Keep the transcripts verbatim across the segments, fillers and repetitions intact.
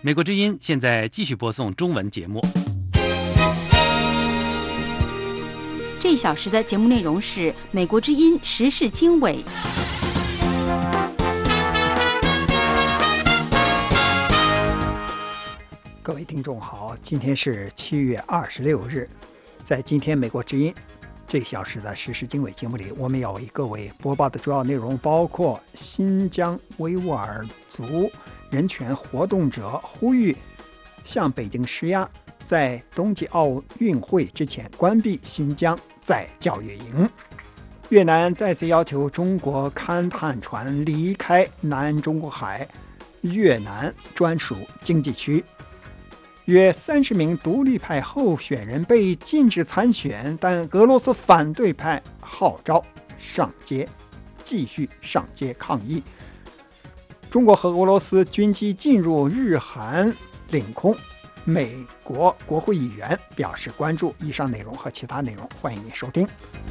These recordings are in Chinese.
美国之音现在继续播送中文节目。 这一小时的节目内容是美国之音时事经纬。 各位听众好，今天是七月二十六日，在今天美国之音这一小时的时事经纬节目里，我们要为各位播报的主要内容包括新疆维吾尔族人权活动者呼吁向北京施压，在冬季奥运会之前关闭新疆再教育营。越南再次要求中国勘探船离开南中国海越南专属经济区。约三十名独立派候选人被禁止参选，但俄罗斯反对派号召上街，继续上街抗议。中国和俄罗斯军机进入日韩领空，美国国会议员表示关注。以上内容和其他内容，欢迎您收听。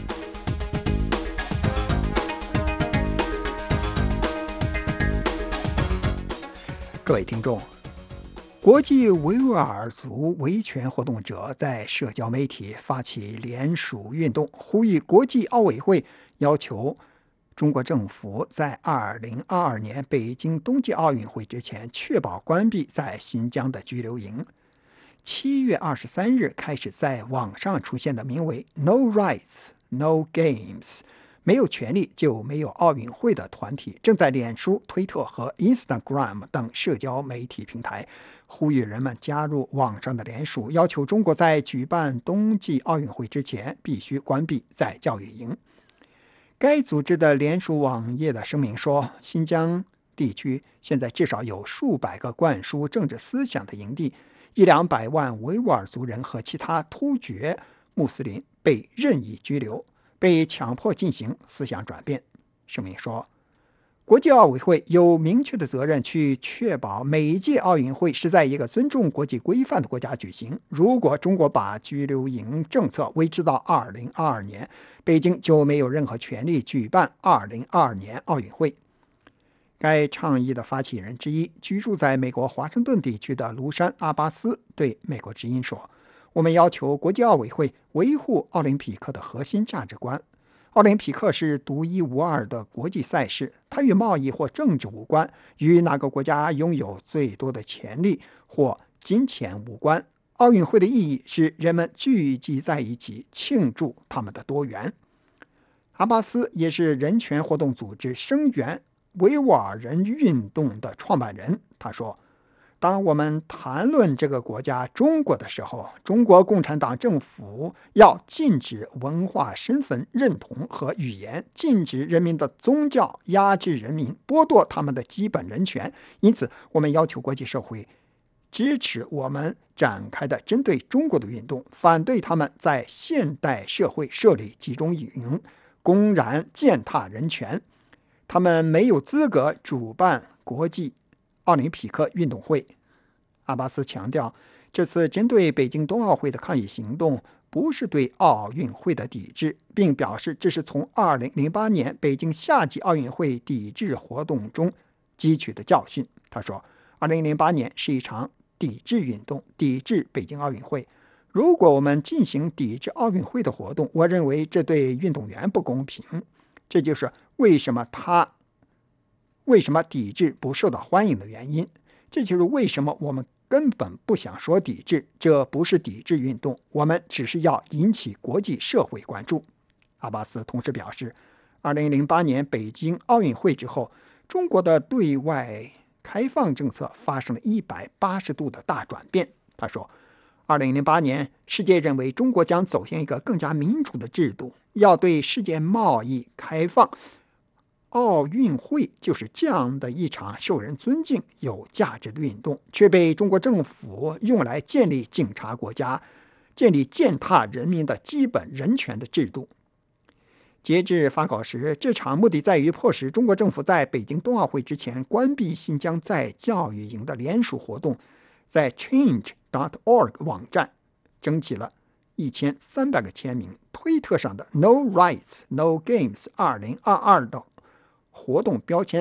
各位听众，国际维吾尔族维权活动者在社交媒体发起联署运动，呼吁国际奥委会要求中国政府在二零二二年北京冬季奥运会之前确保关闭在新疆的拘留营。七月二十三日开始在网上出现的名为 No Rights, No Games 没有权利就没有奥运会的团体，正在脸书、推特和 Instagram 等社交媒体平台呼吁人们加入网上的联署，要求中国在举办冬季奥运会之前必须关闭在教育营。该组织的联署网页的声明说，新疆地区现在至少有数百个灌输政治思想的营地，一两百万维吾尔族人和其他突厥穆斯林被任意拘留，被强迫进行思想转变。声明说，国际奥委会有明确的责任去确保每一届奥运会是在一个尊重国际规范的国家举行。如果中国把拘留营政策维持到二零二二年，北京就没有任何权利举办二零二二年奥运会。该倡议的发起人之一，居住在美国华盛顿地区的卢山阿巴斯对美国之音说，我们要求国际奥委会维护奥林匹克的核心价值观。奥林匹克是独一无二的国际赛事，它与贸易或政治无关，与哪个国家拥有最多的权力或金钱无关。奥运会的意义是人们聚集在一起，庆祝他们的多元。阿巴斯也是人权活动组织声援维吾尔人运动的创办人。他说，当我们谈论这个国家中国的时候，中国共产党政府要禁止文化身份认同和语言，禁止人民的宗教，压制人民，剥夺他们的基本人权。因此我们要求国际社会支持我们展开的针对中国的运动，反对他们在现代社会设立集中营，公然践踏人权。他们没有资格主办国际奥林匹克运动会。阿巴斯强调，这次针对北京冬奥会的抗议行动不是对奥运会的抵制，并表示这是从二零零八年北京夏季奥运会抵制活动中汲取的教训。他说，二零零八年是一场抵制运动，抵制北京奥运会。如果我们进行抵制奥运会的活动，我认为这对运动员不公平。这就是为什么他为什么抵制不受到欢迎的原因。这就是为什么我们根本不想说抵制，这不是抵制运动，我们只是要引起国际社会关注。阿巴斯同时表示，二零零八年北京奥运会之后，中国的对外开放政策发生了一百八十度的大转变。他说，二零零八年世界认为中国将走向一个更加民主的制度，要对世界贸易开放。奥运会就是这样的一场受人尊敬、有价值的运动，却被中国政府用来建立警察国家，建立践踏人民的基本人权的制度。截至发稿时，这场目的在于迫使中国政府在北京冬奥会之前关闭新疆在教育营的联署活动，在 change dot org 网站征集了一千三百个签名，推特上的 No Rights, No Games 二零二二的活动标签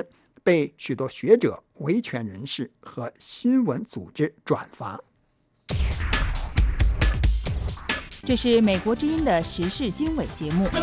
被许多学者、维权人士和新闻组织转发。 这是美国之音的时事经纬节目。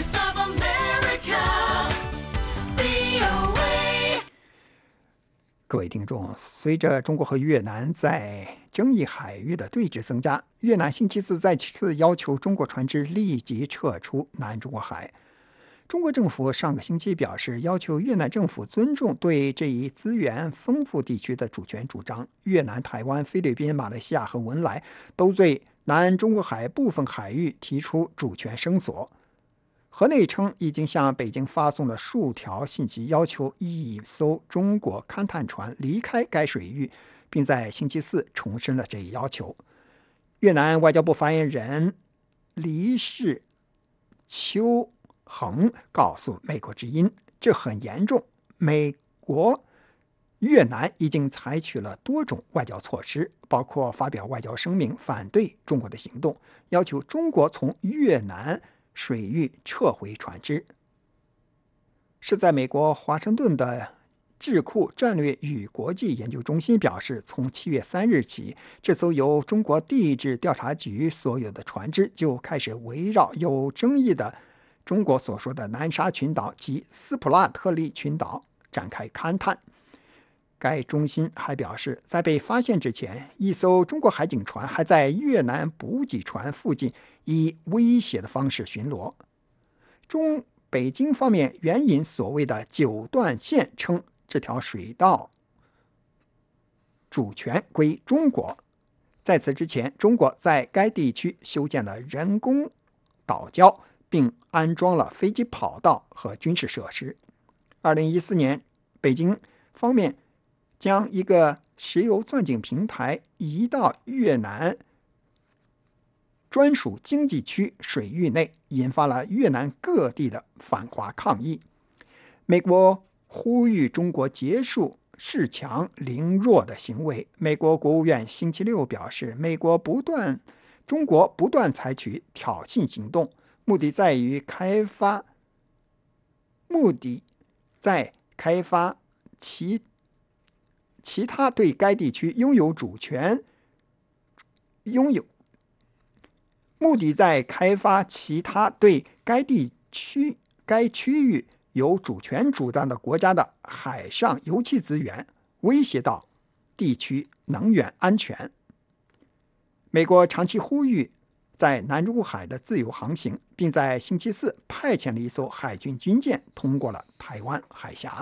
各位听众，随着中国和越南在争议海域的对峙增加，越南星期四再次要求中国船只立即撤出南中国海。中国政府上个星期表示，要求越南政府尊重对这一资源丰富地区的主权主张。越南、台湾、菲律宾、马来西亚和文莱都对南中国海部分海域提出主权声索。河内称已经向北京发送了数条信息，要求一艘中国勘探船离开该水域，并在星期四重申了这一要求。越南外交部发言人黎世秋恒告诉美国之音，这很严重，美国越南已经采取了多种外交措施，包括发表外交声明反对中国的行动，要求中国从越南水域撤回船只。是在美国华盛顿的智库战略与国际研究中心表示，从七月三日起，这艘由中国地质调查局所有的船只就开始围绕有争议的中国所说的南沙群岛及斯普拉特利群岛展开勘探。该中心还表示，在被发现之前，一艘中国海警船还在越南补给船附近以威胁的方式巡逻。中北京方面援引所谓的九段线，称这条水道主权归中国。在此之前，中国在该地区修建了人工岛礁，并安装了飞机跑道和军事设施。二零一四年，北京方面将一个石油钻井平台移到越南专属经济区水域内，引发了越南各地的反华抗议。美国呼吁中国结束恃强凌弱的行为。美国国务院星期六表示，美国不断中国不断采取挑衅行动，目的在于开发目的在开发其其他对该地区拥有主权拥有目的在开发其他对该地区该区域有主权主张的国家的海上油气资源，威胁到地区能源安全。美国长期呼吁在南中国海的自由航行，并在星期四派遣了一艘海军军舰通过了台湾海峡。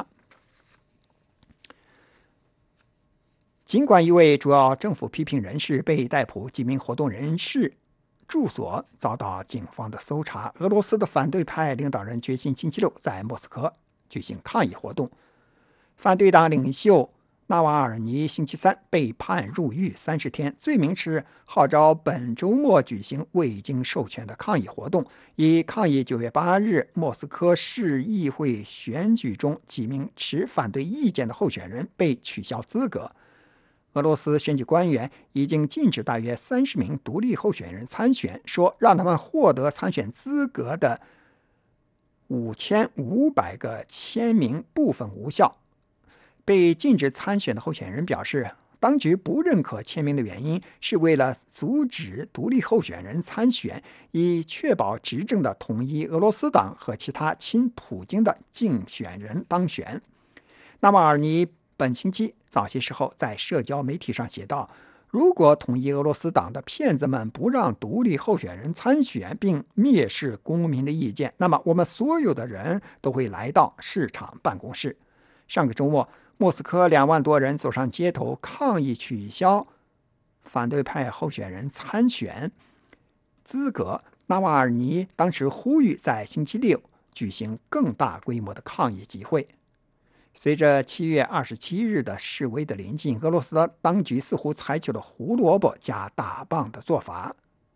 尽管一位主要政府批评人士被逮捕，几名活动人士住所遭到警方的搜查，俄罗斯的反对派领导人决心星期六在莫斯科举行抗议活动。反对党领袖纳瓦尔尼星期三被判入狱三十天，罪名是号召本周末举行未经授权的抗议活动，以抗议九月八日莫斯科市议会选举中几名持反对意见的候选人被取消资格。俄罗斯选举官员已经禁止大约三十名独立候选人参选，说让他们获得参选资格的五千五百个签名部分无效。被禁止参选的候选人表示，当局不认可签名的原因是为了阻止独立候选人参选，以确保执政的统一俄罗斯党和其他亲普京的竞选人当选。纳瓦尔尼本星期早些时候在社交媒体上写道，如果统一俄罗斯党的骗子们不让独立候选人参选并蔑视公民的意见，那么我们所有的人都会来到市场办公室。上个周末，莫斯科两万多人走上街头抗议取消反对派候选人参选资格。纳瓦尔尼当时呼吁在星期六举行更大规模的抗议集会。随着七月二十七日的示威的临近，俄罗斯的当局似乎采取了胡萝卜加大棒的做法。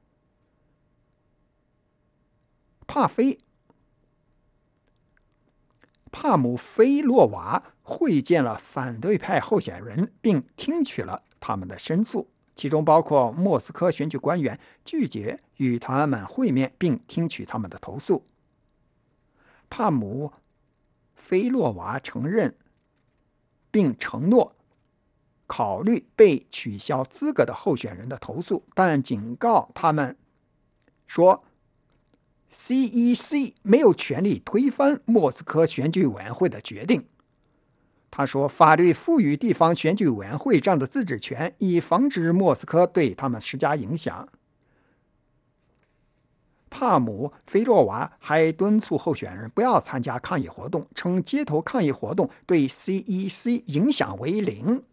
帕菲帕姆菲洛娃会见了反对派候选人，并听取了他们的申诉，其中包括莫斯科选举官员拒绝与他们会面并听取他们的投诉。帕姆菲洛娃承认并承诺考虑被取消资格的候选人的投诉，但警告他们说 C E C 没有权利推翻莫斯科选举委员会的决定。他说，法律赋予地方选举委员会这样的自治权，以防止莫斯科对他们施加影响。帕姆菲洛娃还敦促候选人不要参加抗议活动，称街头抗议活动对 C E C 影响为零。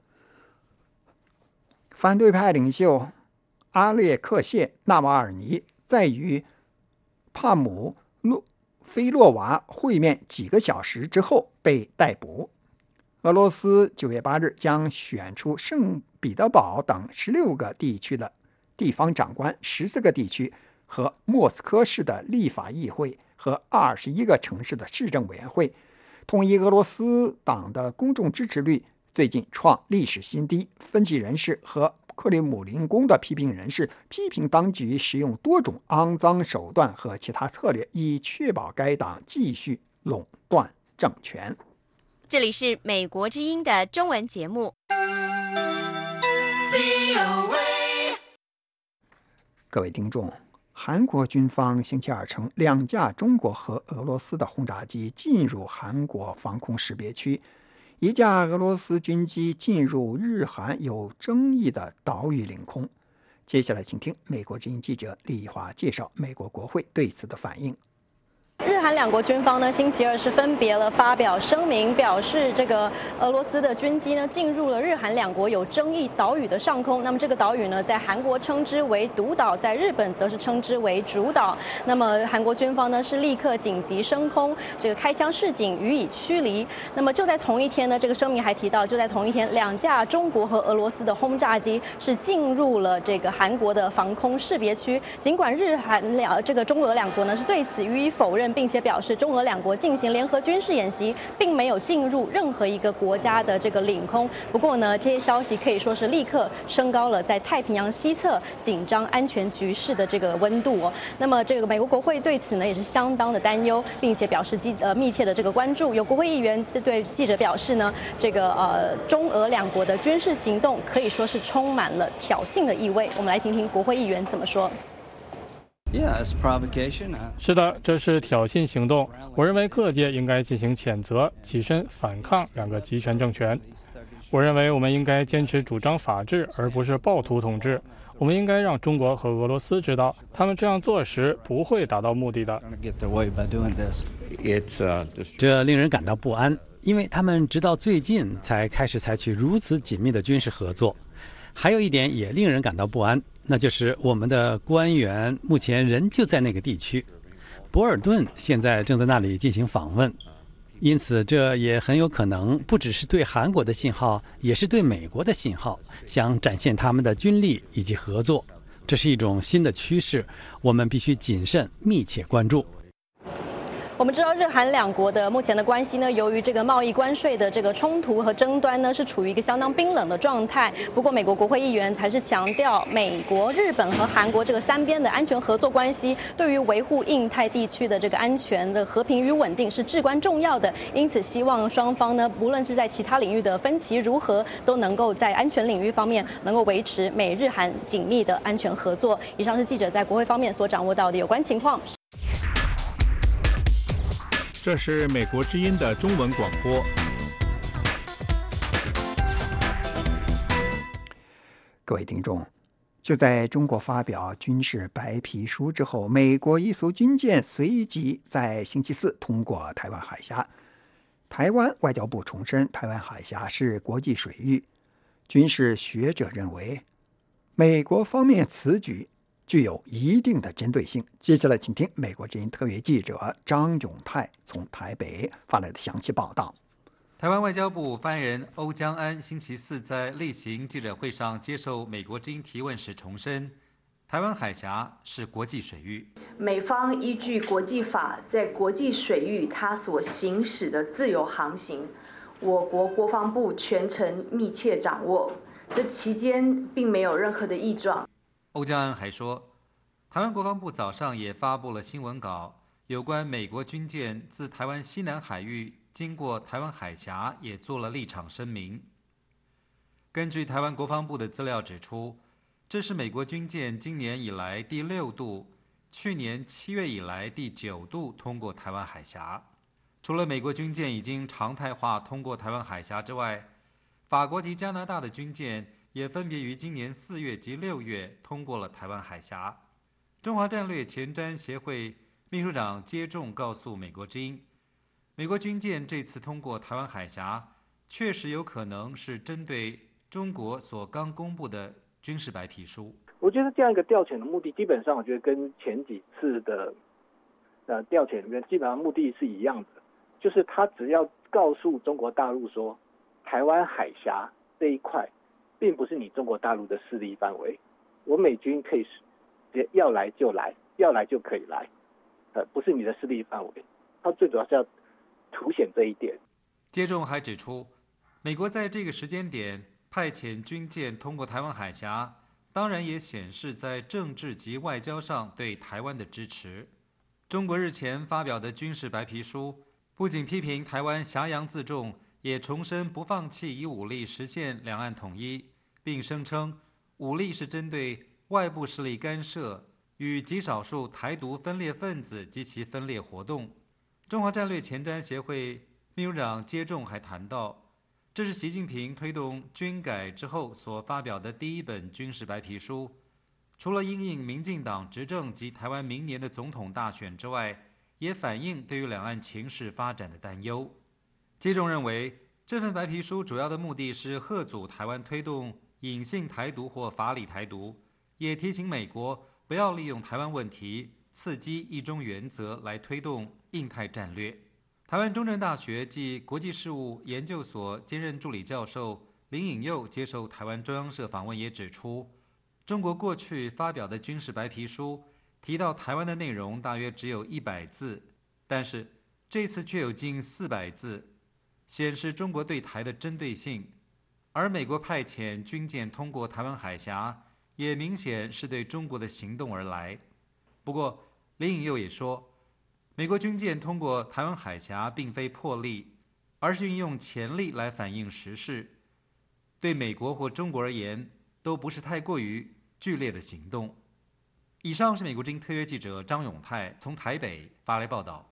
反对派领袖阿列克谢·纳瓦尔尼在与帕姆菲洛娃会面几个小时之后被逮捕。俄罗斯九月八日将选出圣彼得堡等十六个地区的地方长官、十四个地区和莫斯科市的立法议会和二十一个城市的市政委员会。统一俄罗斯党的公众支持率最近创历史新低。分析人士和克里姆林宫的批评人士批评当局使用多种肮脏手段和其他策略，以确保该党继续垄断政权。 这里是美国之音的中文节目。 各位听众，韩国军方星期二称，两架中国和俄罗斯的轰炸机进入韩国防空识别区，一架俄罗斯军机进入日韩有争议的岛屿领空。接下来请听美国之音记者李义华介绍美国国会对此的反应。 日韩两国军方呢，星期二是分别了发表声明，表示这个俄罗斯的军机呢进入了日韩两国有争议岛屿的上空。那么这个岛屿呢，在韩国称之为独岛，在日本则是称之为主岛。那么韩国军方呢是立刻紧急升空，这个开枪示警，予以驱离。那么就在同一天呢，这个声明还提到，就在同一天，两架中国和俄罗斯的轰炸机是进入了这个韩国的防空识别区。尽管日韩两这个中俄两国呢是对此予以否认，并且表示中俄两国进行联合军事演习，并没有进入任何一个国家的这个领空。不过呢，这些消息可以说是立刻升高了在太平洋西侧紧张安全局势的这个温度哦。那么这个美国国会对此呢也是相当的担忧，并且表示记呃密切的这个关注。有国会议员对记者表示呢，这个呃中俄两国的军事行动可以说是充满了挑衅的意味。我们来听听国会议员怎么说。 是的，这是挑衅行动。我认为各界应该进行谴责，起身反抗两个集权政权。我认为我们应该坚持主张法治，而不是暴徒统治。我们应该让中国和俄罗斯知道，他们这样做时不会达到目的的。 这令人感到不安，因为他们直到最近才开始采取如此紧密的军事合作。还有一点也令人感到不安，那就是我们的官员目前仍旧在那个地区。博尔顿现在正在那里进行访问，因此这也很有可能不只是对韩国的信号，也是对美国的信号，想展现他们的军力以及合作。这是一种新的趋势，我们必须谨慎密切关注。 我们知道日韩两国的目前的关系呢，由于这个贸易关税的这个冲突和争端呢，是处于一个相当冰冷的状态。不过，美国国会议员还是强调，美国、日本和韩国这个三边的安全合作关系，对于维护印太地区的这个安全的和平与稳定是至关重要的。因此，希望双方呢，无论是在其他领域的分歧如何，都能够在安全领域方面能够维持美日韩紧密的安全合作。以上是记者在国会方面所掌握到的有关情况。 这是美国之音的中文广播。 各位听众，就在中国发表军事白皮书之后，美国一艘军舰随即在星期四通过台湾海峡。台湾外交部重申，台湾海峡是国际水域。军事学者认为，美国方面此举具有一定的针对性。接下来请听美国之音特约记者张永泰从台北发来的详细报道。 台湾外交部发言人欧江安星期四在例行记者会上接受美国之音提问时重申，台湾海峡是国际水域， 美方依据国际法在国际水域它所行使的自由航行，我国国防部全程密切掌握，这期间并没有任何的异状。 欧江安还说，台湾国防部早上也发布了新闻稿，有关美国军舰自台湾西南海域经过台湾海峡也做了立场声明。根据台湾国防部的资料指出，这是美国军舰今年以来第六度，去年七月以来第九度通过台湾海峡。除了美国军舰已经常态化通过台湾海峡之外，法国及加拿大的军舰也分别于今年四月及六月通过了台湾海峡。中华战略前瞻协会秘书长接种告诉美国之音，美国军舰这次通过台湾海峡，确实有可能是针对中国所刚公布的军事白皮书。 我觉得这样一个调遣的目的，基本上我觉得跟前几次的呃调遣里面基本上目的是一样的，就是他只要告诉中国大陆说，台湾海峡这一块并不是你中国大陆的势力范围，我美军可以直接要来就来，要来就可以来，呃，不是你的势力范围。他最主要是要凸显这一点。 接种还指出，美国在这个时间点派遣军舰通过台湾海峡，当然也显示在政治及外交上对台湾的支持。中国日前发表的军事白皮书，不仅批评台湾挟洋自重，也重申不放弃以武力实现两岸统一，并声称武力是针对外部势力干涉与极少数台独分裂分子及其分裂活动。中华战略前瞻协会秘书长接种还谈到，这是习近平推动军改之后所发表的第一本军事白皮书，除了因应民进党执政及台湾明年的总统大选之外，也反映对于两岸情势发展的担忧。接种认为，这份白皮书主要的目的是嚇阻台湾推动隐性台独或法理台独，也提醒美国不要利用台湾问题刺激一中原则来推动印太战略。台湾中正大学暨国际事务研究所兼任助理教授林颖佑接受台湾中央社访问也指出，中国过去发表的军事白皮书提到台湾的内容大约只有一百字，但是这次却有近四百字，显示中国对台的针对性。而美国派遣军舰通过台湾海峡，也明显是对中国的行动而来。不过林颖佑也说，美国军舰通过台湾海峡并非破例，而是运用潜力来反映时事，对美国或中国而言都不是太过于剧烈的行动。以上是美国之音特约记者张永泰从台北发来报道。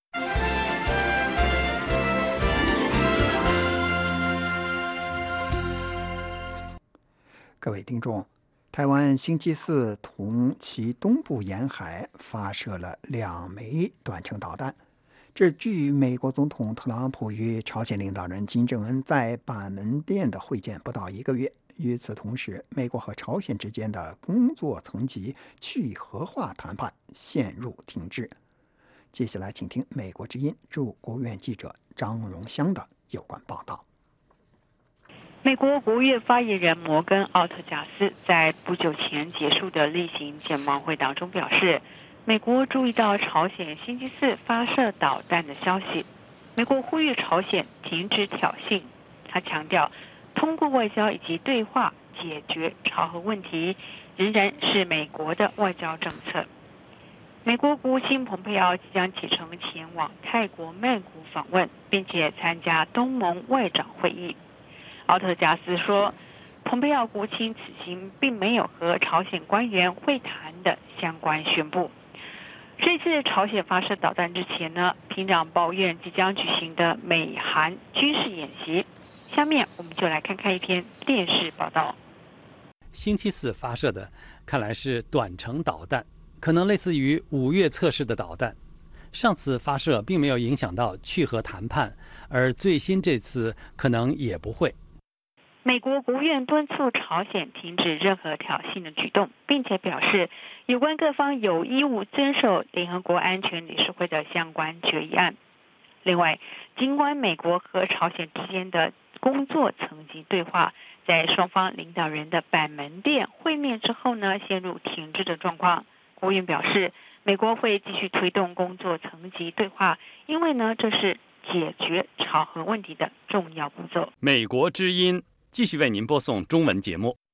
各位听众，台湾星期四同其东部沿海发射了两枚短程导弹，这距美国总统特朗普与朝鲜领导人金正恩在板门店的会见不到一个月。与此同时，美国和朝鲜之间的工作层级去核化谈判陷入停滞。接下来请听美国之音驻国务院记者张荣香的有关报道。 美国国务院发言人摩根·奥特贾斯在不久前结束的例行简报会当中表示，美国注意到朝鲜星期四发射导弹的消息，美国呼吁朝鲜停止挑衅。他强调，通过外交以及对话解决朝核问题仍然是美国的外交政策。美国国务卿蓬佩奥即将启程前往泰国曼谷访问，并且参加东盟外长会议。奥特贾斯说，蓬佩奥国务卿此行并没有和朝鲜官员会谈的相关宣布。这次朝鲜发射导弹之前呢，平壤抱怨即将举行的美韩军事演习。下面我们就来看看一篇电视报道。 星期四发射的看来是短程导弹，可能类似于五月测试的导弹。上次发射并没有影响到去核谈判，而最新这次可能也不会。 美国国务院敦促朝鲜停止任何挑衅的举动，并且表示有关各方有义务遵守联合国安全理事会的相关决议案。另外，尽管美国和朝鲜之间的工作层级对话在双方领导人的板门店会面之后呢，陷入停滞的状况，国务院表示，美国会继续推动工作层级对话，因为呢，这是解决朝核问题的重要步骤。 美国之音继续为您播送中文节目。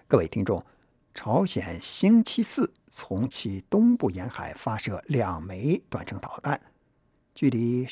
各位听众，朝鲜星期四从其东部沿海发射两枚短程导弹，距离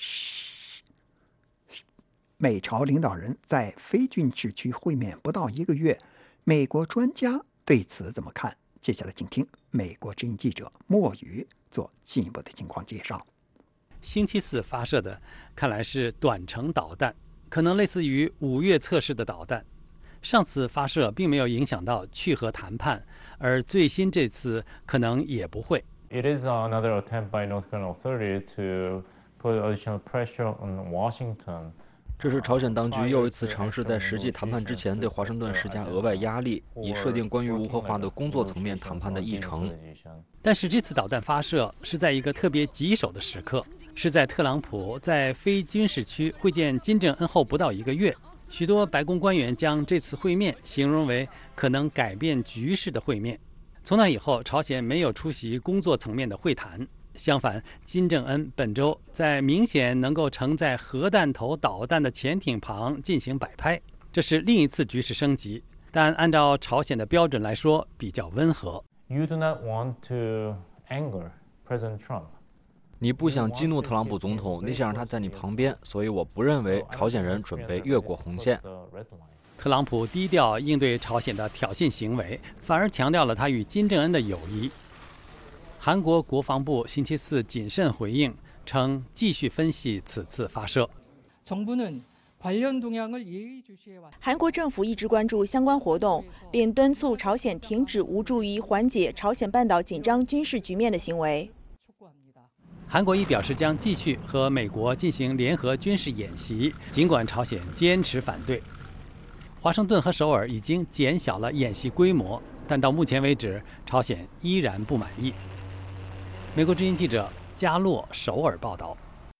美朝领导人在非军事区会面不到一个月，美国专家对此怎么看？接下来请听美国之音记者莫宇做进一步的情况介绍。 星期四发射的看来是短程导弹，可能类似于五月测试的导弹。上次发射并没有影响到去核谈判，而最新这次可能也不会。 It is another attempt by North Korean authority to put additional pressure on Washington. 这是朝鲜当局又一次尝试在实际谈判之前对华盛顿施加额外压力，以设定关于无核化的工作层面谈判的议程。 但是这次导弹发射是在一个特别棘手的时刻，是在特朗普在非军事区会见金正恩后不到一个月。许多白宫官员将这次会面形容为可能改变局势的会面。从那以后，朝鲜没有出席工作层面的会谈。相反，金正恩本周在明显能够承载核弹头导弹的潜艇旁进行摆拍，这是另一次局势升级，但按照朝鲜的标准来说比较温和。 You do not want to anger President Trump. 你不想激怒特朗普总统，你想让他在你旁边，所以我不认为朝鲜人准备越过红线。 特朗普低调应对朝鲜的挑衅行为，反而强调了他与金正恩的友谊。韩国国防部星期四谨慎回应，称继续分析此次发射。 韩国政府一直关注相关活动，并敦促朝鲜停止无助于缓解朝鲜半岛紧张军事局面的行为。 韩国亦表示将继续和美国进行联合军事演习，尽管朝鲜坚持反对。华盛顿和首尔已经减小了演习规模，但到目前为止，朝鲜依然不满意。美国之音记者加洛首尔报道。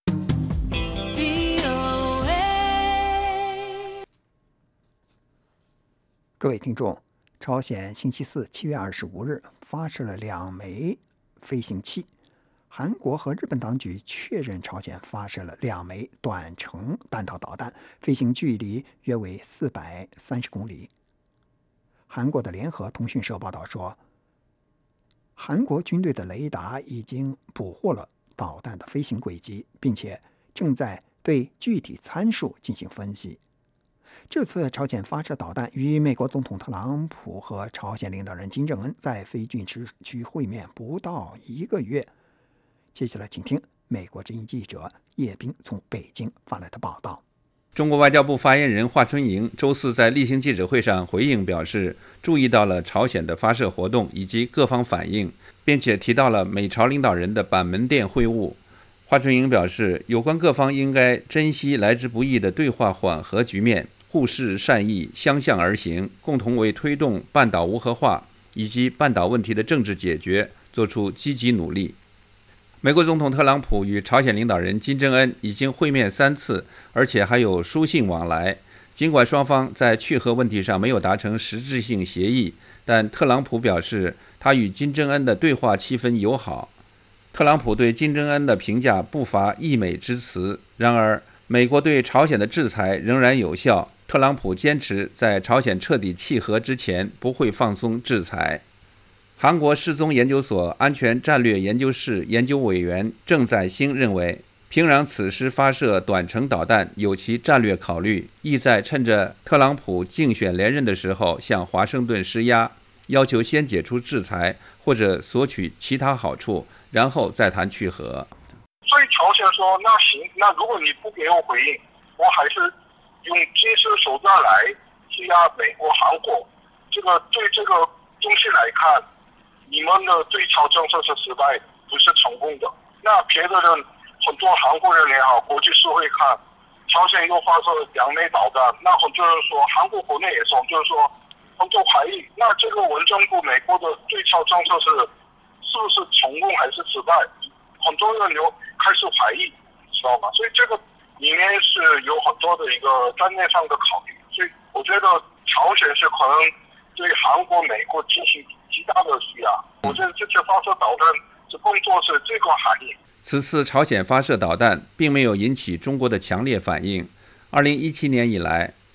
各位听众，朝鲜星期四七月二十五日发射了两枚飞行器。韩国和日本当局确认朝鲜发射了两枚短程弹道导弹，飞行距离约为四百三十公里。韩国的联合通讯社报道说，韩国军队的雷达已经捕获了导弹的飞行轨迹，并且正在对具体参数进行分析。这次朝鲜发射导弹与美国总统特朗普和朝鲜领导人金正恩在非军事区会面不到一个月。接下来请听美国之音记者叶斌从北京发来的报道。 中国外交部发言人华春莹周四在例行记者会上回应表示，注意到了朝鲜的发射活动以及各方反应，并且提到了美朝领导人的板门店会晤。华春莹表示，有关各方应该珍惜来之不易的对话缓和局面，互视善意，相向而行，共同为推动半岛无核化以及半岛问题的政治解决做出积极努力。美国总统特朗普与朝鲜领导人金正恩已经会面三次，而且还有书信往来。尽管双方在去核问题上没有达成实质性协议，但特朗普表示他与金正恩的对话气氛友好。特朗普对金正恩的评价不乏溢美之词。然而，美国对朝鲜的制裁仍然有效。特朗普坚持在朝鲜彻底弃核之前不会放松制裁。韩国失踪研究所安全战略研究室研究委员郑载兴认为，平壤此时发射短程导弹有其战略考虑，意在趁着特朗普竞选连任的时候向华盛顿施压，要求先解除制裁或者索取其他好处，然后再谈去核。 所以朝鲜说，那行，那如果你不给我回应，我还是用军事手段来施压美国、韩国。这个对这个东西来看，你们的对朝政策是失败的，不是成功的。那别的人，很多韩国人也好，国际社会看，朝鲜又发射两枚导弹，那很多人说，韩国国内也说，就是说，很多怀疑，那这个文政部美国的对朝政策是是不是成功还是失败？很多人有开始怀疑，知道吗？所以这个里面是有很多的一个战略上的考虑。所以我觉得朝鲜是可能对韩国、美国进行极大的施压。我觉得这次发射导弹这工作是这个含义。 此次朝鲜发射导弹并没有引起中国的强烈反应。二零一七年以来，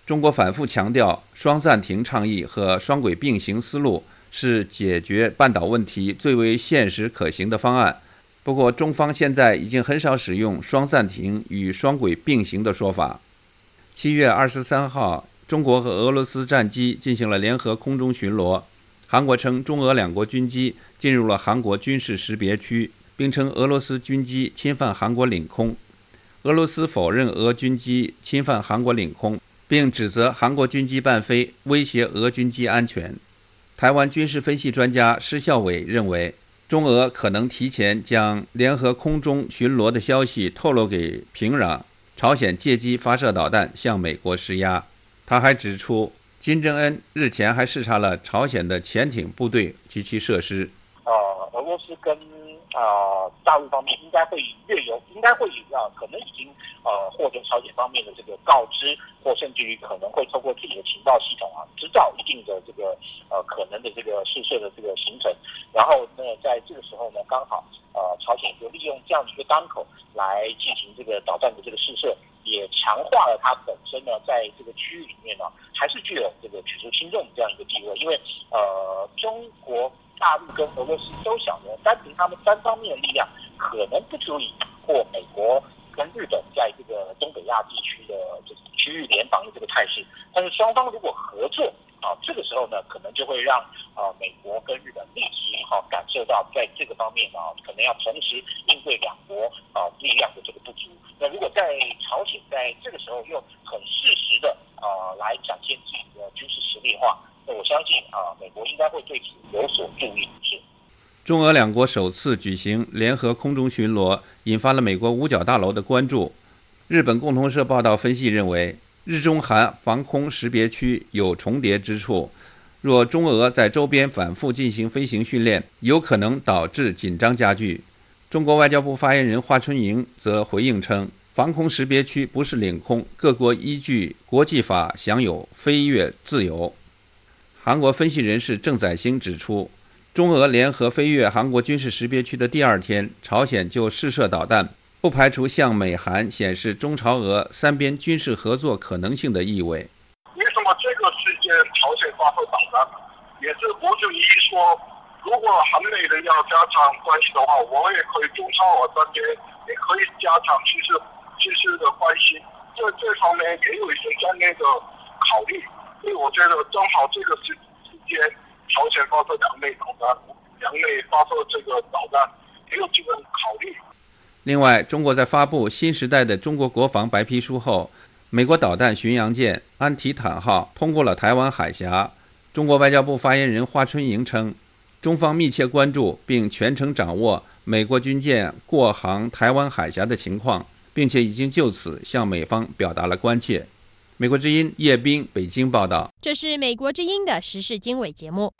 中国反复强调双暂停倡议和双轨并行思路是解决半岛问题最为现实可行的方案。不过，中方现在已经很少使用双暂停与双轨并行的说法。七月二十三号，中国和俄罗斯战机进行了联合空中巡逻。韩国称中俄两国军机进入了韩国军事识别区，并称俄罗斯军机侵犯韩国领空。俄罗斯否认俄军机侵犯韩国领空，并指责韩国军机伴飞，威胁俄军机安全。台湾军事分析专家施孝伟认为，中俄可能提前将联合空中巡逻的消息透露给平壤，朝鲜借机发射导弹向美国施压。他还指出，金正恩日前还视察了朝鲜的潜艇部队及其设施。 呃，俄罗斯跟呃大陆方面应该会越有，应该会啊、呃，可能已经呃获得朝鲜方面的这个告知，或甚至于可能会透过自己的情报系统啊，知道一定的这个呃可能的这个试射的这个行程。然后呢，在这个时候呢，刚好呃朝鲜就利用这样的一个当口来进行这个导弹的这个试射，也强化了它本身呢在这个区域里面呢还是具有这个举足轻重的这样一个地位。因为呃中国大陆跟俄罗斯都晓得，单凭他们单方面的力量可能不足以或美国跟日本在这个东北亚地区的这个区域联防的这个态势。但是双方如果合作啊，这个时候呢，可能就会让啊美国跟日本立即哈、啊、感受到在这个方面啊，可能要同时应对两国啊力量的这个不足。那如果在朝鲜在这个时候又很适时的啊来展现自己的军事实力的话，那我相信啊，美国应该会对此有所注意。是。 中俄两国首次举行联合空中巡逻，引发了美国五角大楼的关注。日本共同社报道分析认为，日中韩防空识别区有重叠之处，若中俄在周边反复进行飞行训练，有可能导致紧张加剧。中国外交部发言人华春莹则回应称，防空识别区不是领空，各国依据国际法享有飞越自由。韩国分析人士郑载兴指出，中俄联合飞越韩国军事识别区的第二天，朝鲜就试射导弹，不排除向美韩显示中朝俄三边军事合作可能性的意味。 为什么这个事件朝鲜发射导弹，也是不足以说，如果韩美的要加强关系的话，我也可以中朝俄三边也可以加强军事军事的关系，这这方面也有一些战略的考虑。所以我觉得正好这个时时间，朝鲜发射两枚导弹，两枚发射这个导弹，也有这个考虑。 另外，中国在发布新时代的中国国防白皮书后，美国导弹巡洋舰安提坦号通过了台湾海峡。中国外交部发言人华春莹称，中方密切关注并全程掌握美国军舰过航台湾海峡的情况，并且已经就此向美方表达了关切。美国之音叶斌北京报道。 这是美国之音的时事经纬节目。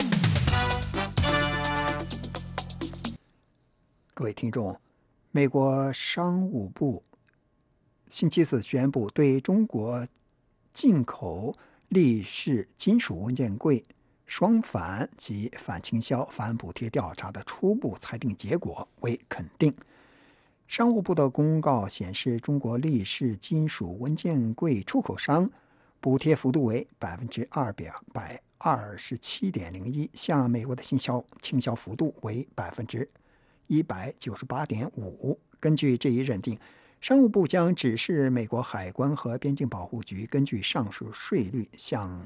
各位听众，美国商务部星期四宣布，对中国进口立式金属文件柜双反及反倾销、反补贴调查的初步裁定结果为肯定。商务部的公告显示，中国立式金属文件柜出口商补贴幅度为百分之二百二十七点零一，向美国的倾销倾销幅度为百分之一百九十八点五。根据这一认定，商务部将指示美国海关和边境保护局根据上述税率向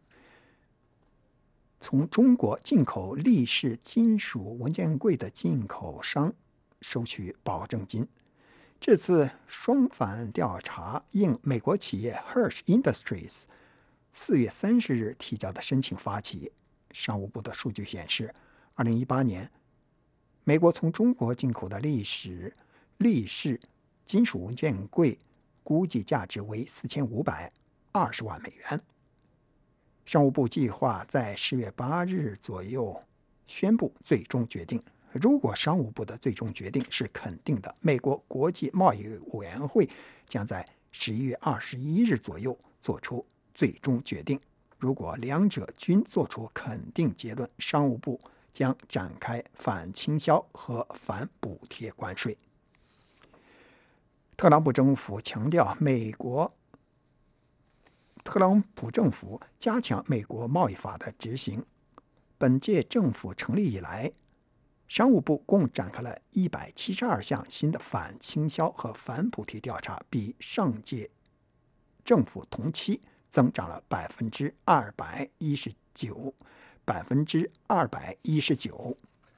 从中国进口立式金属文件柜的进口商收取保证金。这次双反调查应美国企业 Hirsch Industries 四月三十日提交的申请发起。商务部的数据显示，二零一八年美国从中国进口的立式立式金属文件柜估计价值为四千五百二十万美元。商务部计划在十月八日左右宣布最终决定。如果商务部的最终决定是肯定的，美国国际贸易委员会将在十一月二十一日左右做出最终决定。如果两者均做出肯定结论，商务部将展开反倾销和反补贴关税。特朗普政府强调，美国特朗普政府加强美国贸易法的执行。本届政府成立以来，商务部共展开了一百七十二项新的反倾销和反补贴调查，比上届政府同期增长了百分之二百一十九，百分之二百一十九。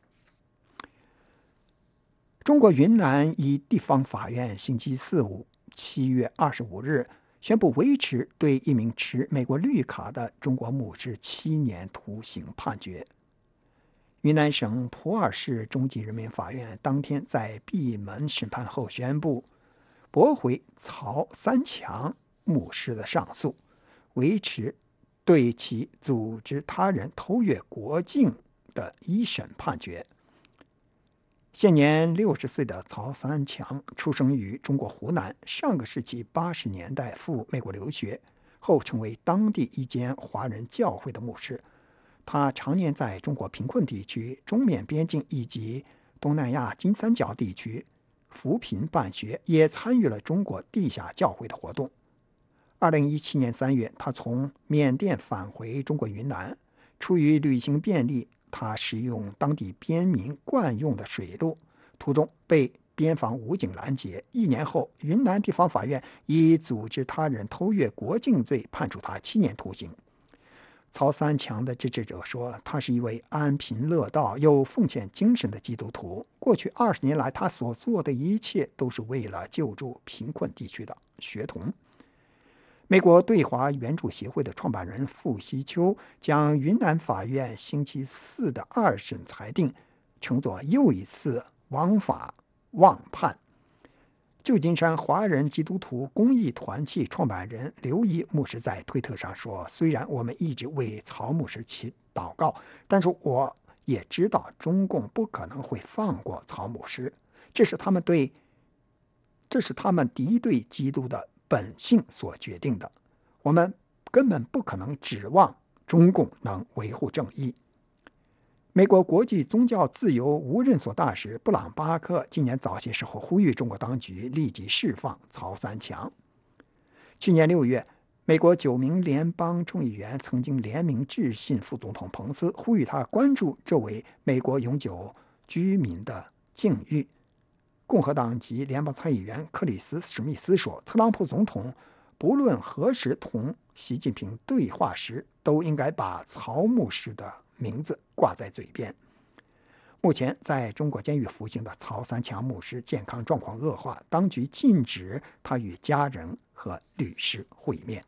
中国云南一地方法院星期四五七月二十五日宣布维持对一名持美国绿卡的中国牧师七年徒刑判决。云南省普洱市中级人民法院当天在闭门审判后宣布，驳回曹三强牧师的上诉，维持对其组织他人偷越国境的一审判决。现年六十岁的曹三强出生于中国湖南，上个世纪八十年代赴美国留学，后成为当地一间华人教会的牧师。他常年在中国贫困地区、中缅边境以及东南亚金三角地区扶贫办学，也参与了中国地下教会的活动。二零一七年三月，他从缅甸返回中国云南，出于旅行便利，他使用当地边民惯用的水路，途中被边防武警拦截。一年后，云南地方法院以组织他人偷越国境罪判处他七年徒刑。曹三强的支持者说，他是一位安贫乐道、有奉献精神的基督徒。过去二十年来，他所做的一切都是为了救助贫困地区的学童。美国对华援助协会的创办人傅希秋将云南法院星期四的二审裁定称作又一次枉法妄判。旧金山华人基督徒公益团契创办人刘一牧师在推特上说，虽然我们一直为曹牧师祈祷告，但是我也知道中共不可能会放过曹牧师，这是他们对这是他们敌对基督的本性所决定的，我们根本不可能指望中共能维护正义。美国国际宗教自由无任所大使布朗巴克今年早些时候呼吁中国当局立即释放曹三强。去年六月，美国九名联邦众议员曾经联名致信副总统彭斯，呼吁他关注这位美国永久居民的境遇。共和党籍联邦参议员克里斯·史密斯说，特朗普总统不论何时同习近平对话时，都应该把曹牧师的名字挂在嘴边。目前在中国监狱服刑的曹三强牧师健康状况恶化，当局禁止他与家人和律师会面。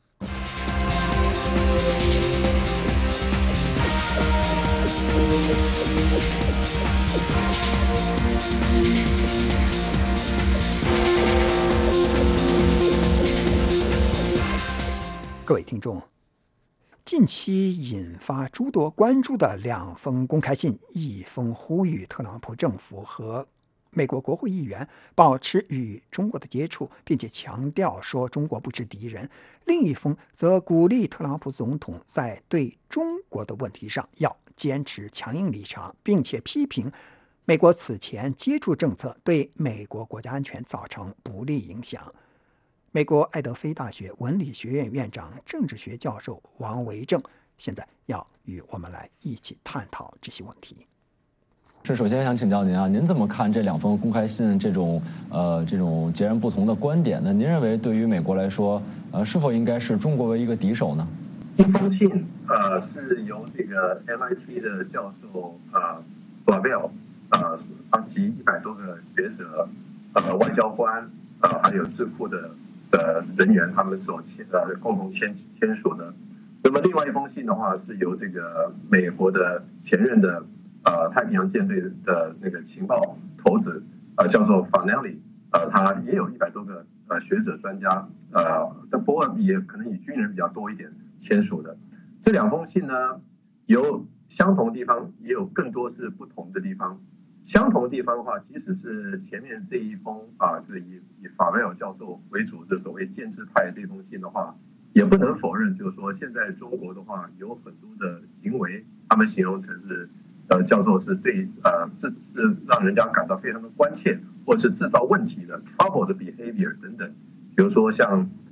各位听众，近期引发诸多关注的两封公开信，一封呼吁特朗普政府和美国国会议员保持与中国的接触，并且强调说中国不是敌人；另一封则鼓励特朗普总统在对中国的问题上要坚持强硬立场，并且批评美国此前接触政策对美国国家安全造成不利影响。美国爱德菲大学文理学院院长、政治学教授王维正现在要与我们来一起探讨这些问题。 是，首先想请教您啊，您怎么看这两封公开信这种呃这种截然不同的观点呢？您认为对于美国来说，呃，是否应该视中国为一个敌手呢？ 一封信呃是由这个 M I T 的教授呃 Blavell 呃及一百多个学者、呃外交官呃还有智库的的人员他们所签呃共同签签署的。那么另外一封信的话是由这个美国的前任的呃太平洋舰队的那个情报头子呃叫做 Fanelli 呃他也有一百多个呃学者专家呃但不过也可能以军人比较多一点签署的。这两封信呢有相同的地方，也有更多是不同的地方。相同的地方的话，即使是前面这一封啊，这以以法维尔教授为主，这所谓建制派这封信的话，也不能否认，就是说现在中国的话有很多的行为，他们形容成是呃叫做是对呃是是让人家感到非常的关切，或是制造问题的 trouble 的 behavior 等等。比如说像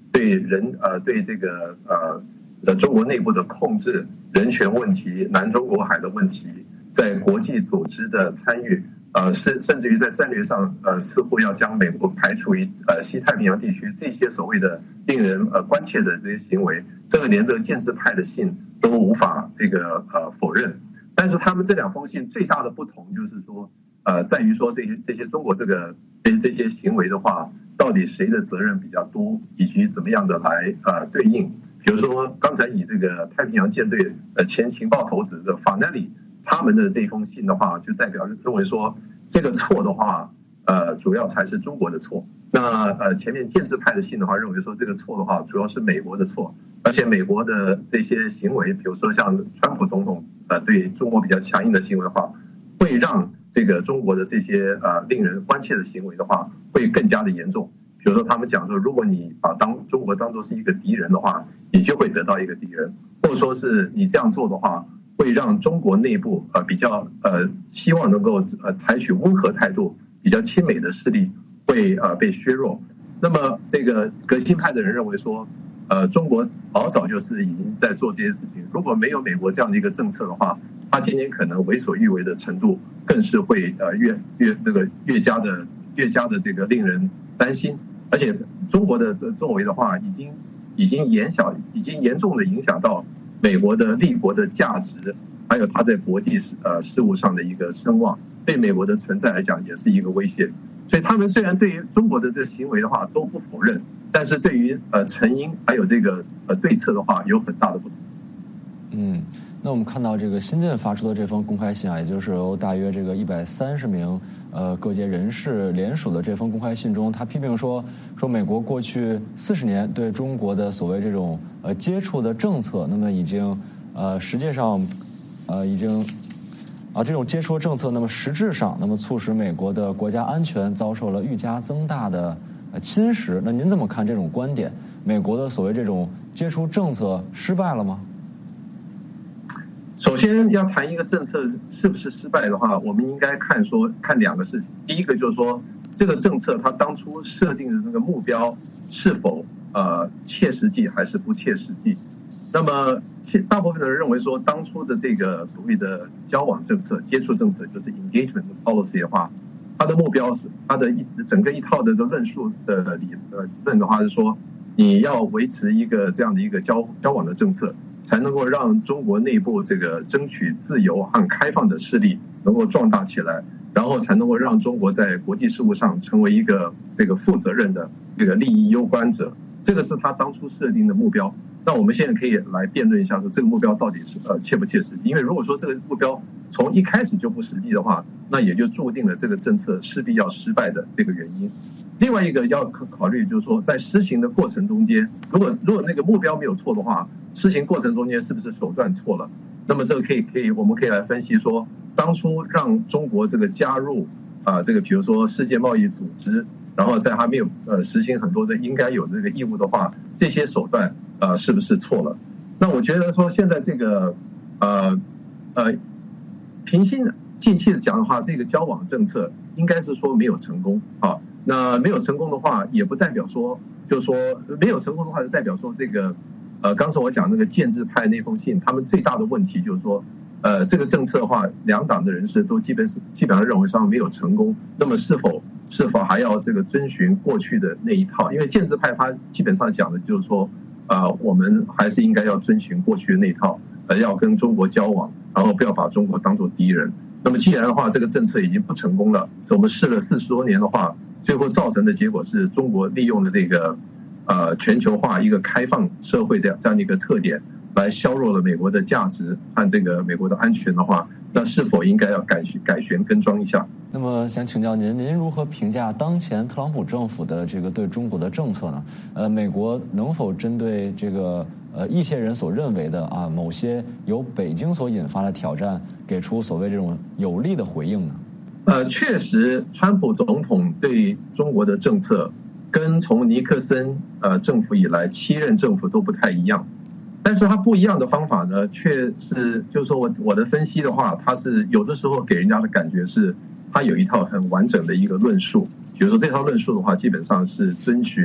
对人呃对这个呃呃中国内部的控制、人权问题、南中国海的问题，在国际组织的参与，呃甚甚至于在战略上呃似乎要将美国排除于呃西太平洋地区，这些所谓的令人呃关切的这些行为，这个连这个建制派的信都无法这个呃否认。但是他们这两封信最大的不同就是说，呃，在于说这些这些中国这个这这些行为的话，到底谁的责任比较多，以及怎么样的来呃对应。比如说刚才以这个太平洋舰队呃前情报头子的法奈里他们的这封信的话，就代表认为说这个错的话，呃，主要才是中国的错。那呃前面建制派的信的话，认为说这个错的话，主要是美国的错，而且美国的这些行为，比如说像川普总统呃对中国比较强硬的行为的话，会让这个中国的这些呃令人关切的行为的话，会更加的严重。比如说他们讲说，如果你把当中国当作是一个敌人的话，你就会得到一个敌人，或者说是你这样做的话，会让中国内部呃比较呃希望能够呃采取温和态度、比较亲美的势力会呃被削弱。那么这个革新派的人认为说，呃中国老早就是已经在做这些事情，如果没有美国这样的一个政策的话，他今年可能为所欲为的程度更是会呃越越这个越加的越加的这个令人担心。而且中国的这作为的话，已经已经严小已经严重的影响到美国的立国的价值，还有它在国际事呃事务上的一个声望，对美国的存在来讲也是一个威胁。所以他们虽然对于中国的这行为的话都不否认，但是对于呃成因还有这个呃对策的话有很大的不同。 嗯，那我们看到这个新近发出的这封公开信啊，也就是由大约这个一百三十名呃各界人士联署的这封公开信中，他批评说说美国过去四十年对中国的所谓这种呃接触的政策，那么已经呃实际上呃已经啊这种接触政策，那么实质上那么促使美国的国家安全遭受了愈加增大的呃侵蚀。那您怎么看这种观点？美国的所谓这种接触政策失败了吗？ 首先要谈一个政策是不是失败的话，我们应该看说看两个事情。第一个就是说，这个政策它当初设定的那个目标是否呃切实际还是不切实际。那么大部分的人认为说，当初的这个所谓的交往政策、接触政策，就是 engagement policy 的话，它的目标是它的一整个一套的这论述的理呃论的话是说，你要维持一个这样的一个交交往的政策，才能够让中国内部这个争取自由和开放的势力能够壮大起来，然后才能够让中国在国际事务上成为一个这个负责任的这个利益攸关者。这个是他当初设定的目标。那我们现在可以来辩论一下，说这个目标到底是呃切不切实际？因为如果说这个目标从一开始就不实际的话，那也就注定了这个政策势必要失败的这个原因。另外一个要考虑就是说，在施行的过程中间，如果如果那个目标没有错的话，施行过程中间是不是手段错了？那么这个可以可以我们可以来分析说，当初让中国这个加入啊、呃、这个比如说世界贸易组织，然后在还没有呃实行很多的应该有的这个义务的话，这些手段呃是不是错了？那我觉得说现在这个呃呃平心静气的讲的话，这个交往政策应该是说没有成功啊。那没有成功的话，也不代表说，就是说没有成功的话，就代表说这个呃，刚才我讲那个建制派那封信，他们最大的问题就是说，呃，这个政策的话，两党的人士都基本是基本上认为上没有成功。那么是否是否还要这个遵循过去的那一套？因为建制派他基本上讲的就是说，呃，我们还是应该要遵循过去的那一套，呃，要跟中国交往，然后不要把中国当作敌人。那么既然的话，这个政策已经不成功了，我们试了四十多年的话，最后造成的结果是中国利用了这个呃全球化一个开放社会的这样的一个特点，来削弱了美国的价值和这个美国的安全的话，那是否应该要改改弦更张一下？ 那么想请教您，您如何评价当前特朗普政府的这个对中国的政策呢？呃，美国能否针对这个呃一些人所认为的啊某些由北京所引发的挑战，给出所谓这种有力的回应呢？ 呃，确实，川普总统对中国的政策跟从尼克森呃政府以来七任政府都不太一样，但是他不一样的方法呢，却是就是说我我的分析的话，他是有的时候给人家的感觉是，他有一套很完整的一个论述，比如说这套论述的话，基本上是遵循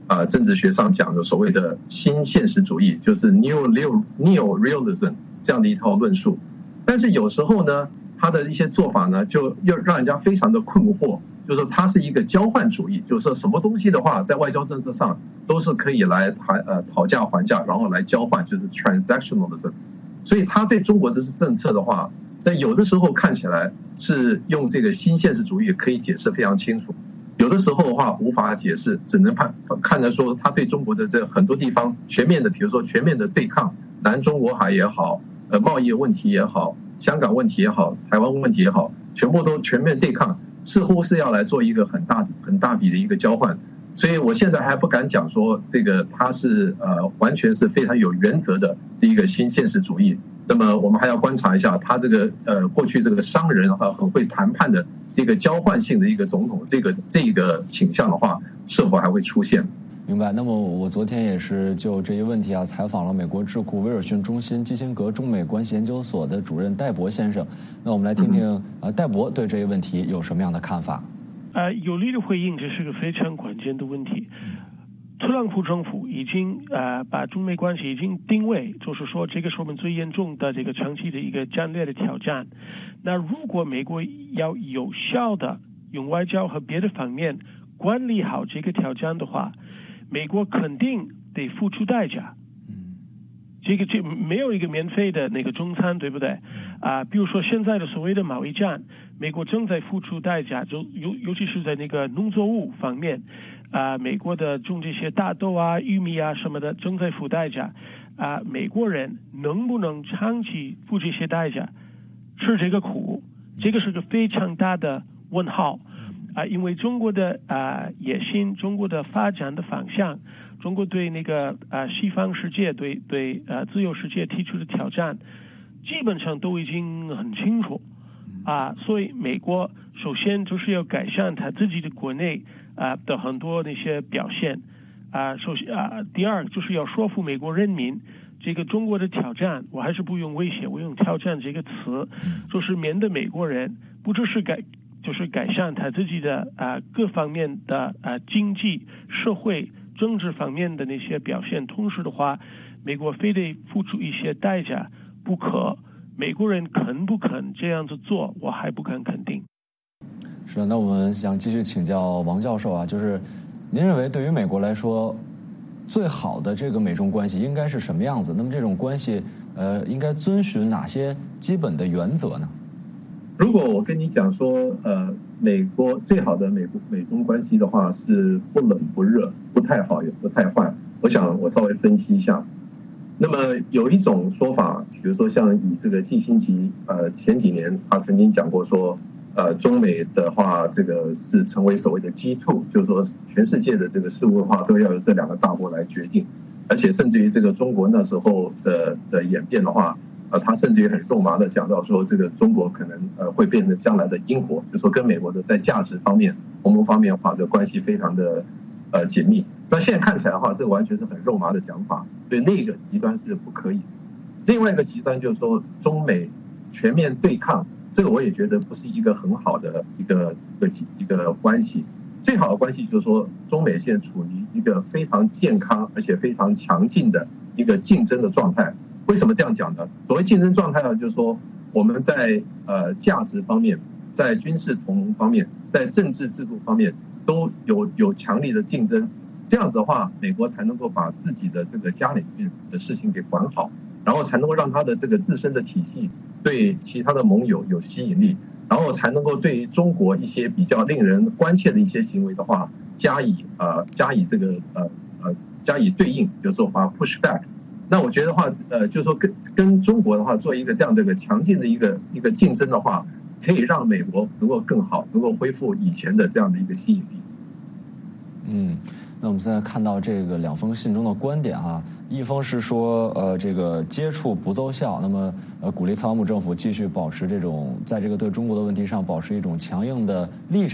呃政治学上讲的所谓的新现实主义，就是 neo neo realism 这样的一套论述。但是有时候呢，他的一些做法呢，就又让人家非常的困惑，就是说它是一个交换主义，就是说什么东西的话，在外交政策上都是可以来谈呃讨价还价，然后来交换，就是 transactionalism。所以他对中国的政策的话，在有的时候看起来是用这个新现实主义可以解释非常清楚，有的时候的话无法解释，只能看看得说他对中国的这很多地方全面的，比如说全面的对抗，南中国海也好，呃贸易问题也好，香港问题也好，台湾问题也好，全部都全面对抗，似乎是要来做一个很大很大笔的一个交换。所以我现在还不敢讲说这个它是呃完全是非常有原则的一个新现实主义。那么我们还要观察一下他这个呃过去这个商人啊很会谈判的这个交换性的一个总统这个这个倾向的话，是否还会出现？ 明白。那么我昨天也是就这一问题啊，采访了美国智库威尔逊中心基辛格中美关系研究所的主任戴博先生。那我们来听听呃戴博对这一问题有什么样的看法？ 呃，有力的回应，这是个非常关键的问题。特朗普政府已经呃把中美关系已经定位，就是说这个是我们最严重的这个长期的一个战略的挑战。那如果美国要有效的用外交和别的方面管理好这个挑战的话，美国肯定得付出代价。这个这没有一个免费的那个中餐，对不对？啊、呃，比如说现在的所谓的贸易战，美国正在付出代价，就尤尤其是在那个农作物方面，啊、呃，美国的种这些大豆啊、玉米啊什么的正在付代价，啊、呃，美国人能不能长期付这些代价，吃这个苦，这个是个非常大的问号啊、呃，因为中国的啊、呃、野心，中国的发展的方向。中国对那个呃西方世界对对呃自由世界提出的挑战，基本上都已经很清楚啊，所以美国首先就是要改善他自己的国内啊的很多那些表现啊，首先啊，第二就是要说服美国人民，这个中国的挑战，我还是不用威胁，我用挑战这个词，就是免得美国人不只是改。就是改善他自己的啊、呃、各方面的啊、呃、经济、社会、政治方面的那些表现，同时的话，美国非得付出一些代价不可。美国人肯不肯这样子做，我还不敢肯定。 是的，那我们想继续请教王教授啊，就是您认为对于美国来说，最好的这个美中关系应该是什么样子？那么这种关系，呃，应该遵循哪些基本的原则呢？ 如果我跟你讲说，呃，美国最好的美国美中关系的话是不冷不热，不太好也不太坏，我想我稍微分析一下。那么有一种说法，比如说像以这个季辛吉，呃，前几年他曾经讲过说，呃，中美的话，这个是成为所谓的 G 二， 就是说全世界的这个事务的话，都要由这两个大国来决定，而且甚至于这个中国那时候的的演变的话。呃，他甚至于很肉麻的讲到说，这个中国可能呃会变成将来的英国，就说跟美国的在价值方面、同盟方面的话，这关系非常的呃紧密。那现在看起来的话，这个完全是很肉麻的讲法，所以那个极端是不可以。另外一个极端就是说，中美全面对抗，这个我也觉得不是一个很好的一个一个一个关系。最好的关系就是说，中美现在处于一个非常健康而且非常强劲的一个竞争的状态。为什么这样讲呢？所谓竞争状态呢，就是说我们在呃价值方面，在军事同盟方面，在政治制度方面都有有强力的竞争。这样子的话，美国才能够把自己的这个家里面的事情给管好，然后才能够让他的这个自身的体系对其他的盟友有吸引力，然后才能够对于中国一些比较令人关切的一些行为的话，加以呃加以这个呃呃加以对应，比如说把 push back。那我觉得话，呃，就是说跟跟中国的话做一个这样的一个强劲的一个一个竞争的话，可以让美国能够更好，能够恢复以前的这样的一个吸引力。 嗯，那我们现在看到这个两封信中的观点啊，一封是说，呃，这个接触不奏效，那么呃，鼓励特朗普政府继续保持这种在这个对中国的问题上保持一种强硬的立场。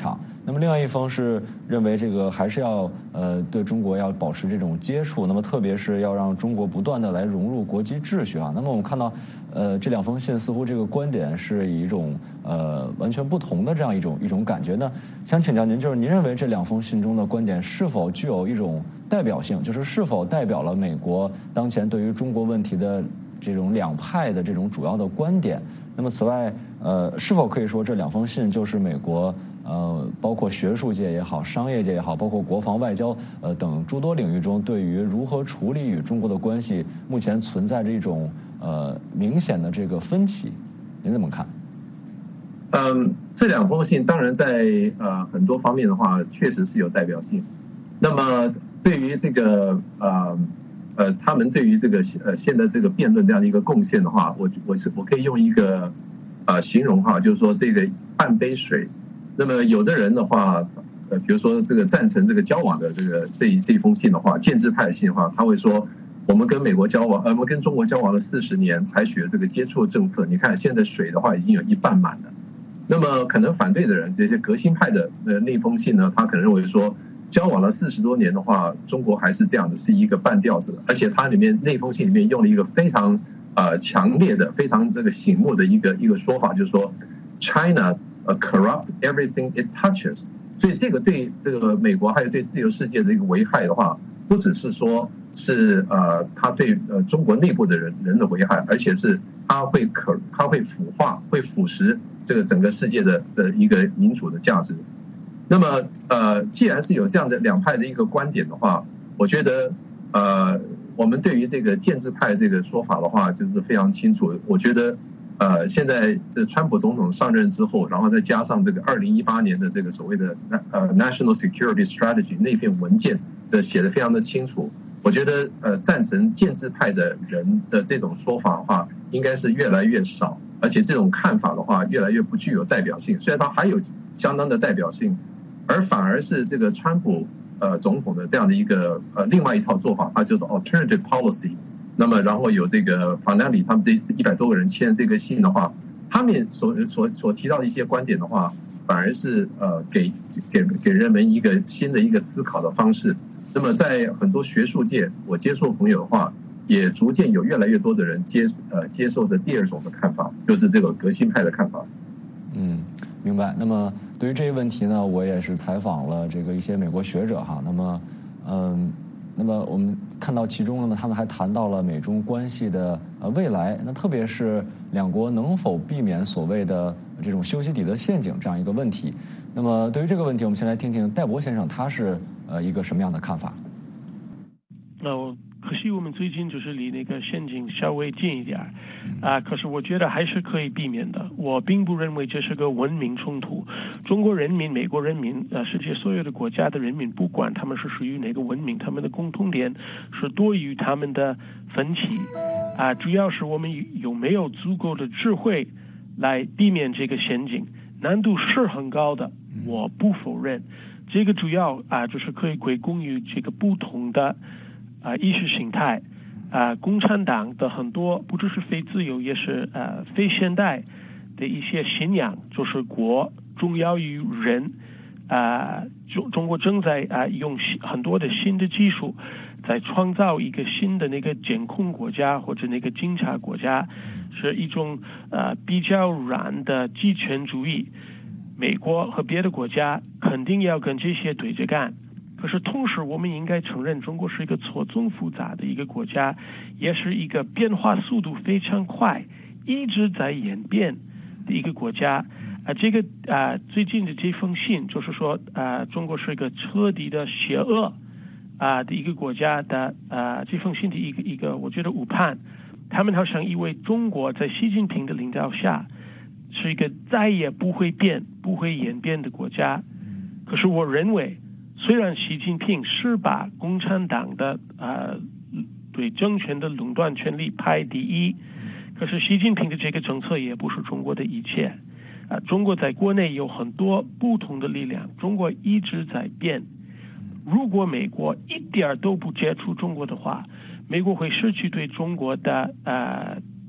那么另外一方是认为这个还是要呃对中国要保持这种接触，那么特别是要让中国不断的来融入国际秩序啊。那么我们看到呃这两封信似乎这个观点是以一种呃完全不同的这样一种一种感觉呢。想请教您，就是您认为这两封信中的观点是否具有一种代表性，就是是否代表了美国当前对于中国问题的这种两派的这种主要的观点？那么此外，呃，是否可以说这两封信就是美国呃，包括学术界也好，商业界也好，包括国防外交呃等诸多领域中，对于如何处理与中国的关系，目前存在着一种呃明显的这个分歧？您怎么看？ 嗯，这两封信当然在呃很多方面的话，确实是有代表性。那么对于这个呃。呃，他们对于这个呃现在这个辩论这样的一个贡献的话，我我是我可以用一个呃形容哈，就是说这个半杯水。那么有的人的话，呃，比如说这个赞成这个交往的这个这一这一封信的话，建制派信的话，他会说我们跟美国交往，呃，我们跟中国交往了四十年，采取了这个接触政策。你看现在水的话已经有一半满了。那么可能反对的人，这些革新派的呃那封信呢，他可能认为说，交往了四十多年的话，中国还是这样的，是一个半吊子。而且它里面那封信里面用了一个非常呃强烈的、非常这个醒目的一个一个说法，就是说 China uh, corrupts everything it touches。所以这个对这个美国还有对自由世界的一个危害的话，不只是说是呃它对呃中国内部的人人的危害，而且是它会可它会腐化、会腐蚀这个整个世界的的一个民主的价值。那么，呃，既然是有这样的两派的一个观点的话，我觉得，呃，我们对于这个建制派这个说法的话，就是非常清楚。我觉得，呃，现在这川普总统上任之后，然后再加上这个二零一八年的这个所谓的呃 National Security Strategy 那篇文件的写得非常的清楚。我觉得，呃，赞成建制派的人的这种说法的话，应该是越来越少，而且这种看法的话，越来越不具有代表性。虽然它还有相当的代表性。而反而是这个川普呃总统的这样的一个呃另外一套做法，它叫做 alternative policy。那么然后有这个法纳里他们这一百多个人签这个信的话，他们所所所提到的一些观点的话，反而是呃给给给人们一个新的一个思考的方式。那么在很多学术界，我接触朋友的话，也逐渐有越来越多的人接呃接受着第二种的看法，就是这个革新派的看法。 嗯，明白。那么对于这一问题呢，我也是采访了这个一些美国学者哈。那么，嗯，那么我们看到其中，那么他们还谈到了美中关系的呃未来，那特别是两国能否避免所谓的这种修昔底德陷阱这样一个问题。那么对于这个问题，我们先来听听戴博先生他是呃一个什么样的看法。 那我可惜我们最近就是离那个陷阱稍微近一点啊，可是我觉得还是可以避免的。我并不认为这是个文明冲突。中国人民、美国人民、呃，世界所有的国家的人民，不管他们是属于哪个文明，他们的共同点是多于他们的分歧啊。主要是我们有没有足够的智慧来避免这个陷阱，难度是很高的，我不否认。这个主要啊，就是可以归功于这个不同的啊意识形态啊，共产党的很多不只是非自由，也是呃非现代的一些信仰，就是国重要于人啊。中中国正在啊用很多的新的技术，在创造一个新的那个监控国家或者那个警察国家，是一种呃比较软的极权主义。美国和别的国家肯定要跟这些对着干，可是同时我们应该承认，中国是一个错综复杂的一个国家，也是一个变化速度非常快、一直在演变的一个国家。啊，这个啊最近的这封信就是说啊，中国是一个彻底的邪恶啊的一个国家的啊这封信的一个一个，我觉得误判。他们好像以为中国在习近平的领导下是一个再也不会变、不会演变的国家。可是我认为，虽然习近平是把共产党的呃对政权的垄断权力排第一，可是习近平的这个政策也不是中国的一切啊、呃。中国在国内有很多不同的力量，中国一直在变。如果美国一点都不接触中国的话，美国会失去对中国的呃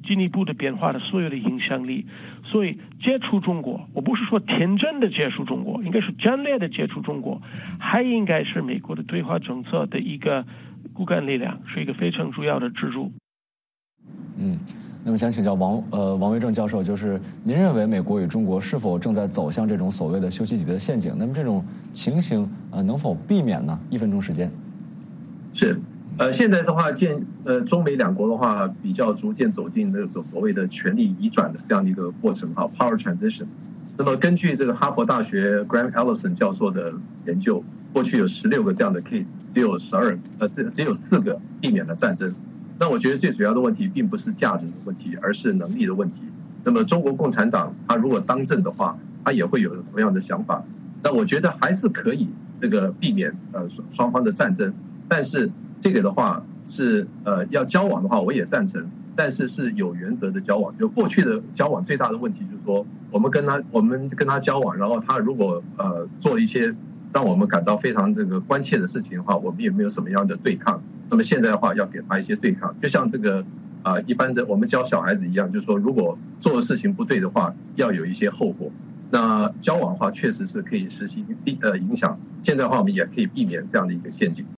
进一步的变化了所有的影响力。所以接触中国，我不是说天真的接触中国，应该是战略的接触中国，还应该是美国的对华政策的一个骨干力量，是一个非常主要的支柱。 嗯，那么想请教王呃王维正教授，就是您认为美国与中国是否正在走向这种所谓的修昔底德的陷阱？那么这种情形呃能否避免呢？一分钟时间。 是。呃，现在的话，见呃中美两国的话，比较逐渐走进那个所谓的权力移转的这样的一个过程哈 ，power transition。那么根据这个哈佛大学 Graham Allison 教授的研究，过去有十六个这样的 case， 只有十二呃只只有四个避免了战争。那我觉得最主要的问题并不是价值的问题，而是能力的问题。那么中国共产党他如果当政的话，他也会有同样的想法。那我觉得还是可以这个避免呃双方的战争，但是。这个的话是呃要交往的话，我也赞成，但是是有原则的交往。就过去的交往最大的问题就是说，我们跟他我们跟他交往，然后他如果呃做了一些让我们感到非常这个关切的事情的话，我们也没有什么样的对抗。那么现在的话，要给他一些对抗，就像这个啊、呃、一般的我们教小孩子一样，就是说如果做的事情不对的话，要有一些后果。那交往的话，确实是可以实行呃影响。现在的话，我们也可以避免这样的一个陷阱。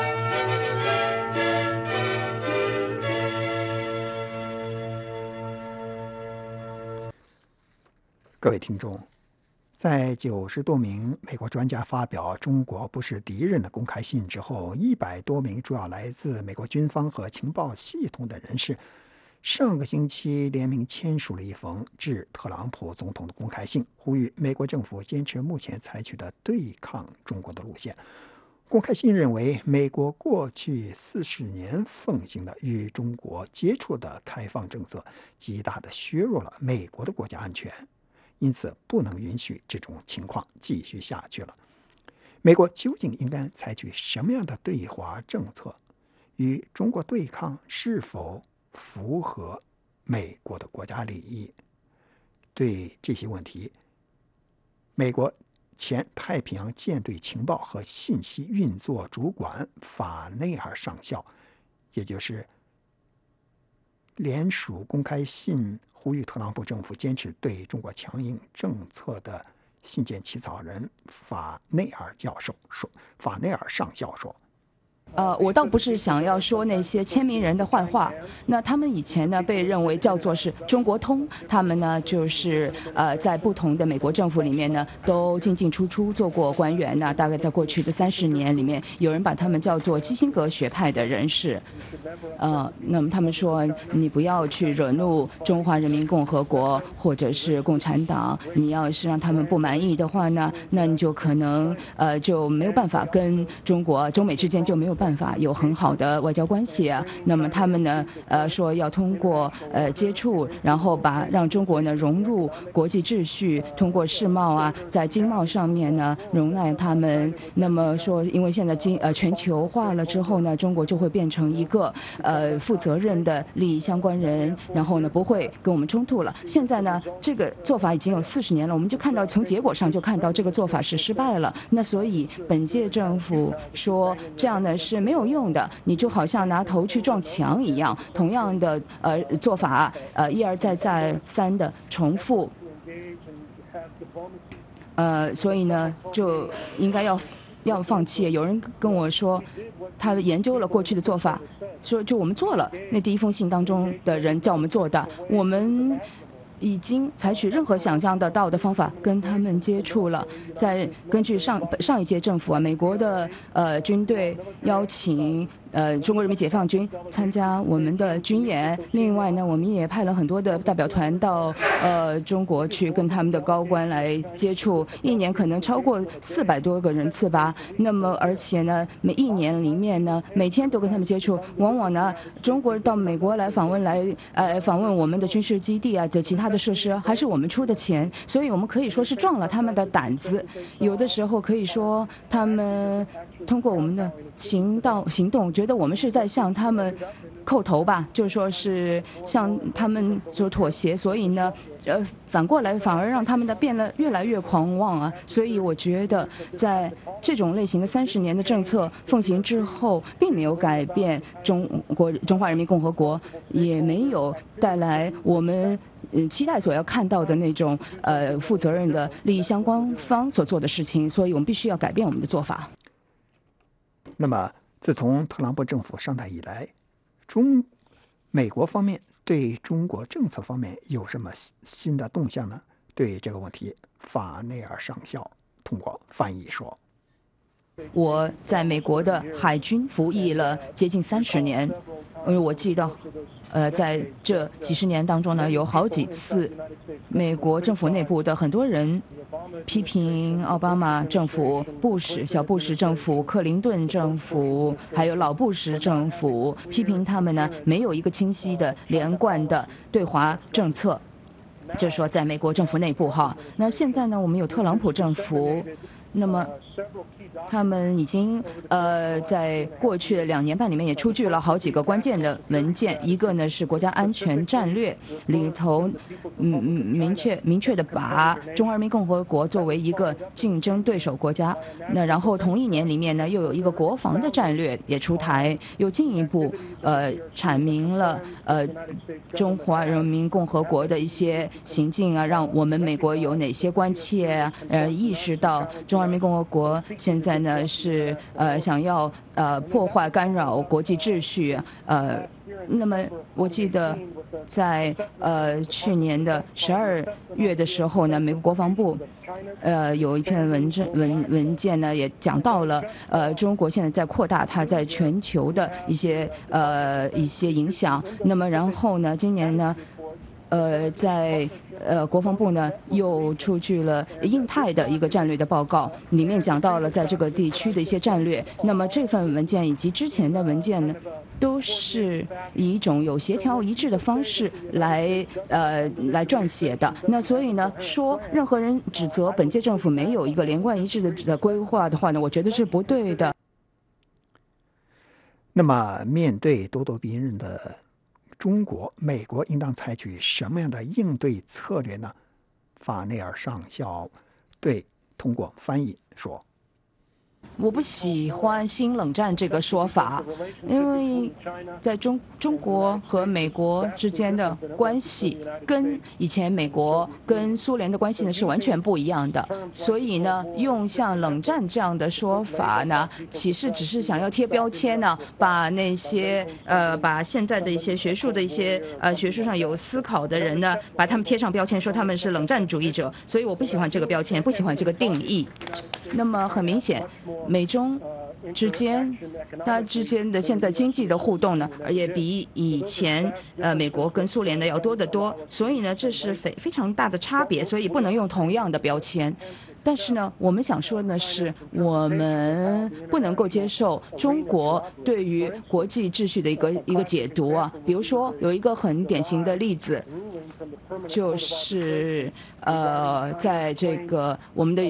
各位听众，在九十多名美国专家发表“中国不是敌人”的公开信之后，一百多名主要来自美国军方和情报系统的人士，上个星期联名签署了一封致特朗普总统的公开信，呼吁美国政府坚持目前采取的对抗中国的路线。公开信认为，美国过去四十年奉行的与中国接触的开放政策，极大地削弱了美国的国家安全。因此，不能允许这种情况继续下去了。美国究竟应该采取什么样的对华政策？与中国对抗是否符合美国的国家利益？对这些问题，美国前太平洋舰队情报和信息运作主管法内尔上校，也就是联署公开信呼吁特朗普政府坚持对中国强硬政策的信件起草人法内尔教授说，法内尔上校说。 呃，我倒不是想要说那些签名人的坏话。那他们以前呢被认为叫做是中国通，他们呢就是呃在不同的美国政府里面呢都进进出出做过官员呢。大概在过去的三十年里面，有人把他们叫做基辛格学派的人士。呃，那么他们说你不要去惹怒中华人民共和国或者是共产党，你要是让他们不满意的话呢，那你就可能呃就没有办法跟中国中美之间就没有办法。办法有很好的外交关系啊。那么他们呢，呃，说要通过呃接触，然后把让中国呢融入国际秩序，通过世贸啊，在经贸上面呢容纳他们。那么说，因为现在经呃全球化了之后呢，中国就会变成一个呃负责任的利益相关人，然后呢不会跟我们冲突了。现在呢，这个做法已经有四十年了，我们就看到从结果上就看到这个做法是失败了。那所以本届政府说这样呢是没有用的，你就好像拿头去撞墙一样，同样的呃做法呃一而再再三的重复，呃所以呢就应该要要放弃。有人跟我说，他研究了过去的做法，说就我们做了，那第一封信当中的人叫我们做的，我们已经采取任何想象得到的方法跟他们接触了。在根据上上一届政府啊，美国的呃军队邀请呃中国人民解放军参加我们的军演，另外呢，我们也派了很多的代表团到呃中国去跟他们的高官来接触，一年可能超过四百多个人次吧。那么而且呢，每一年里面呢，每天都跟他们接触，往往呢，中国到美国来访问来呃访问我们的军事基地啊的其他的设施，还是我们出的钱，所以我们可以说是壮了他们的胆子。有的时候可以说他们通过我们的行动行动，觉觉得我们是在向他们叩头吧，就说是向他们做妥协，所以呢，呃，反过来反而让他们的变得越来越狂妄啊。所以我觉得，在这种类型的三十年的政策奉行之后，并没有改变中国中华人民共和国，也没有带来我们嗯期待所要看到的那种呃负责任的利益相关方所做的事情。所以我们必须要改变我们的做法。 那么，自从特朗普政府上台以来，中美国方面对中国政策方面有什么新的动向呢？对这个问题，法内尔上校通过翻译说：“ 我在美国的海军服役了接近三十年，因为我记得，呃，在这几十年当中呢，有好几次，美国政府内部的很多人批评奥巴马政府、布什、小布什政府、克林顿政府，还有老布什政府，批评他们呢没有一个清晰的、连贯的对华政策。就是说，在美国政府内部哈，那现在呢，我们有特朗普政府，那么他们已经呃在过去的两年半里面也出具了好几个关键的文件，一个呢是国家安全战略里头，嗯嗯明确明确的把中华人民共和国作为一个竞争对手国家。那然后同一年里面呢，又有一个国防的战略也出台，又进一步呃阐明了呃中华人民共和国的一些行径啊，让我们美国有哪些关切啊，呃意识到中华人民共和国现在呢是呃想要呃破坏干扰国际秩序，呃，那么我记得在呃去年的十二月的时候呢，美国国防部呃有一篇文证文文件呢也讲到了呃中国现在在扩大它在全球的一些呃一些影响。那么然后呢，今年呢。呃，在呃国防部呢又出具了印太的一个战略的报告，里面讲到了在这个地区的一些战略。那么这份文件以及之前的文件呢，都是以一种有协调一致的方式来呃来撰写的。那所以呢，说任何人指责本届政府没有一个连贯一致的的规划的话呢，我觉得是不对的。 那么面对咄咄逼人的中国，美国应当采取什么样的应对策略呢？法内尔上校对通过翻译说：“ 我不喜欢新冷战这个说法，因为在中中国和美国之间的关系跟以前美国跟苏联的关系呢是完全不一样的，所以呢，用像冷战这样的说法呢，其实只是想要贴标签呢，把那些呃把现在的一些学术的一些呃学术上有思考的人呢，把他们贴上标签，说他们是冷战主义者，所以我不喜欢这个标签，不喜欢这个定义。那么很明显。美中之间，它之间的现在经济的互动呢，也比以前呃美国跟苏联的要多得多，所以呢，这是非非常大的差别，所以不能用同样的标签。但是呢，我们想说的是，我们不能够接受中国对于国际秩序的一个一个解读啊。比如说，有一个很典型的例子，就是呃，在这个我们的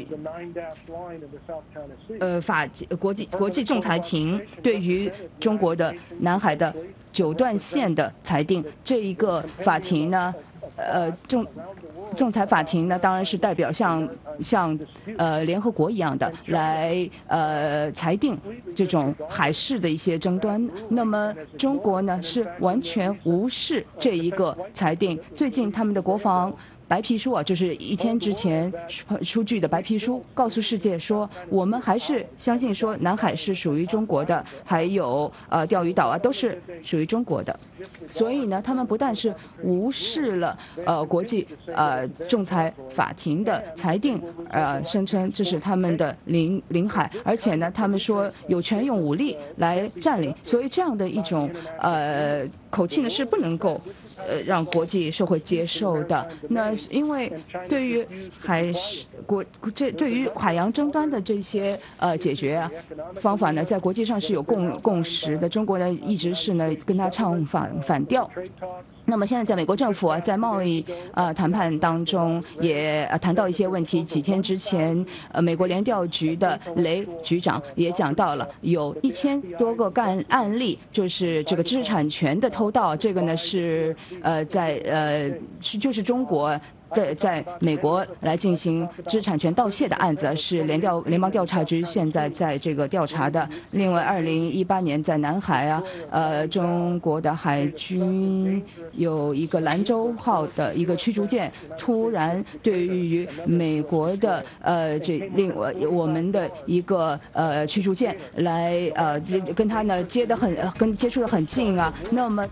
呃法国际国际仲裁庭对于中国的南海的九段线的裁定，这一个法庭呢，呃仲。仲裁法庭呢，当然是代表像像呃联合国一样的来呃裁定这种海事的一些争端。那么中国呢是完全无视这一个裁定。最近他们的国防白皮书啊，就是一天之前出具的白皮书，告诉世界说，我们还是相信说南海是属于中国的，还有呃钓鱼岛啊都是属于中国的。所以呢，他们不但是无视了呃国际呃仲裁法庭的裁定，呃声称这是他们的领领海，而且呢，他们说有权用武力来占领。所以这样的一种呃口气呢是不能够。呃，让国际社会接受的。那因为对于海事国这对于海洋争端的这些呃解决啊方法呢，在国际上是有共共识的。中国呢一直是呢跟他唱反反调。 那么现在在美国政府啊，在贸易呃谈判当中也呃谈到一些问题。几天之前，呃，美国联调局的雷局长也讲到了，有一千多个干案例，就是这个知识产权的偷盗。这个呢是呃在呃是就是中国。在在美国来进行知识产权盗窃的案子，是联调联邦调查局现在在这个调查的。另外，二零一八年在南海啊，呃，中国的海军有一个兰州号的一个驱逐舰，突然对于美国的呃这另我我们的一个呃驱逐舰来呃跟它呢接得很跟接触得很近啊，那么。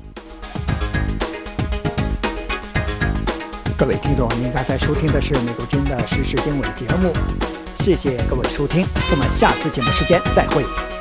各位听众，您刚才收听的是美国之音的时事经纬节目，谢谢各位收听，我们下次节目时间再会。